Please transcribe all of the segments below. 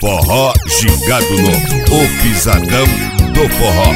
Forró Gingado Novo, o pisadão do forró.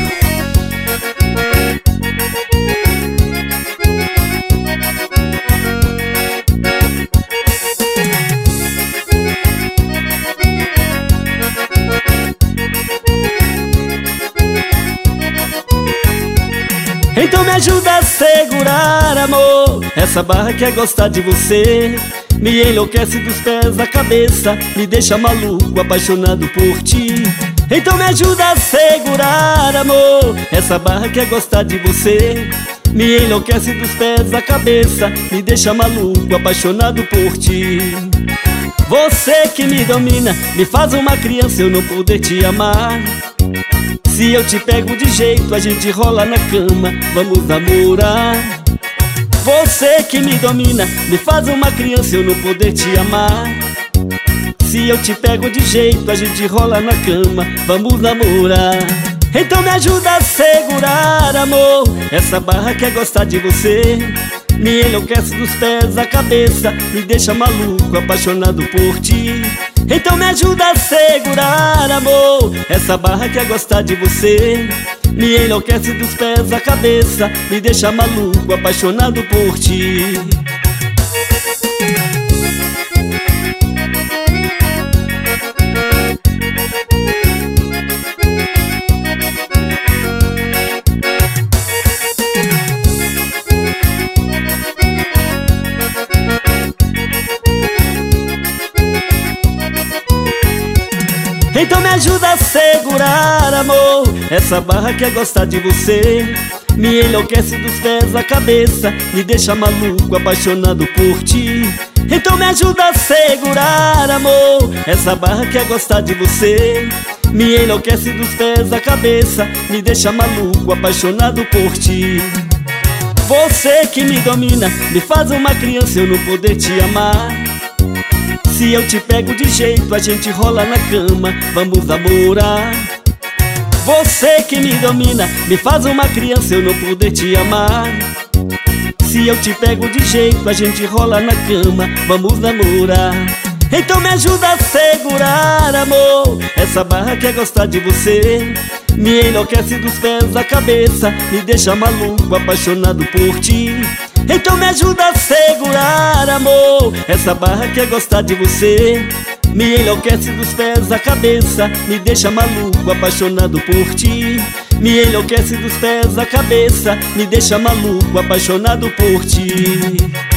Então me ajuda a segurar, amor, essa barra quer gostar de você. Me enlouquece dos pés à cabeça, me deixa maluco, apaixonado por ti. Então me ajuda a segurar, amor, essa barra quer gostar de você. Me enlouquece dos pés à cabeça, me deixa maluco, apaixonado por ti. Você que me domina, me faz uma criança eu não poder te amar. Se eu te pego de jeito, a gente rola na cama, vamos namorar. Você que me domina, me faz uma criança eu não poder te amar. Se eu te pego de jeito, a gente rola na cama, vamos namorar. Então me ajuda a segurar, amor, essa barra quer gostar de você. Me enlouquece dos pés à cabeça, me deixa maluco, apaixonado por ti. Então me ajuda a segurar, amor, essa barra quer gostar de você. Me enlouquece dos pés à cabeça, me deixa maluco, apaixonado por ti. Então me ajuda a segurar, amor, essa barra quer gostar de você. Me enlouquece dos pés à cabeça, me deixa maluco, apaixonado por ti. Então me ajuda a segurar, amor, essa barra quer gostar de você. Me enlouquece dos pés à cabeça, me deixa maluco, apaixonado por ti. Você que me domina, me faz uma criança eu não poder te amar. Se eu te pego de jeito, a gente rola na cama, vamos namorar. Você que me domina, me faz uma criança eu não poder te amar. Se eu te pego de jeito, a gente rola na cama, vamos namorar. Então me ajuda a segurar, amor, essa barra quer gostar de você. Me enlouquece dos pés à cabeça, me deixa maluco, apaixonado por ti. Então me ajuda a segurar, amor, essa barra quer gostar de você. Me enlouquece dos pés à cabeça, me deixa maluco, apaixonado por ti. Me enlouquece dos pés à cabeça, me deixa maluco, apaixonado por ti.